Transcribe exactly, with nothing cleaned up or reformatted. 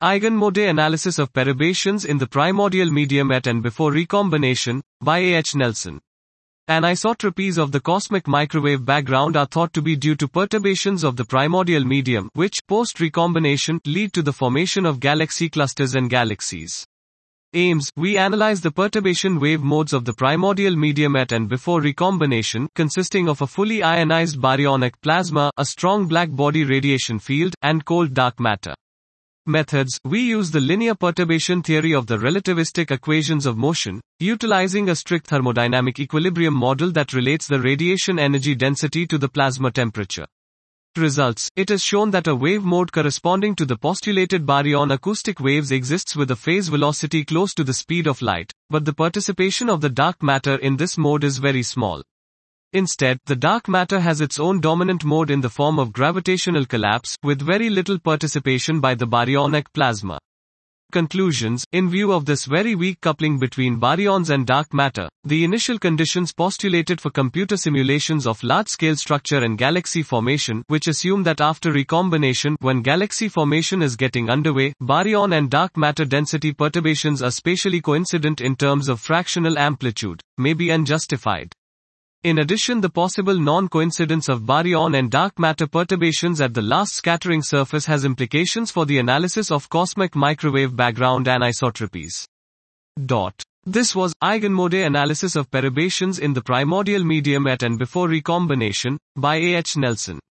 Eigenmode analysis of perturbations in the primordial medium at and before recombination, by A H Nelson. Anisotropies of the cosmic microwave background are thought to be due to perturbations of the primordial medium, which, post-recombination, lead to the formation of galaxy clusters and galaxies. Aims, we analyze the perturbation wave modes of the primordial medium at and before recombination, consisting of a fully ionized baryonic plasma, a strong black body radiation field, and cold dark matter. Methods, we use the linear perturbation theory of the relativistic equations of motion, utilizing a strict thermodynamic equilibrium model that relates the radiation energy density to the plasma temperature. Results, it is shown that a wave mode corresponding to the postulated baryon acoustic waves exists with a phase velocity close to the speed of light, but the participation of the dark matter in this mode is very small. Instead, the dark matter has its own dominant mode in the form of gravitational collapse, with very little participation by the baryonic plasma. Conclusions, in view of this very weak coupling between baryons and dark matter, the initial conditions postulated for computer simulations of large-scale structure and galaxy formation, which assume that after recombination, when galaxy formation is getting underway, baryon and dark matter density perturbations are spatially coincident in terms of fractional amplitude, may be unjustified. In addition, the possible non-coincidence of baryon and dark matter perturbations at the last scattering surface has implications for the analysis of cosmic microwave background anisotropies. Dot. This was Eigenmode analysis of perturbations in the primordial medium at and before recombination, by A H Nelson.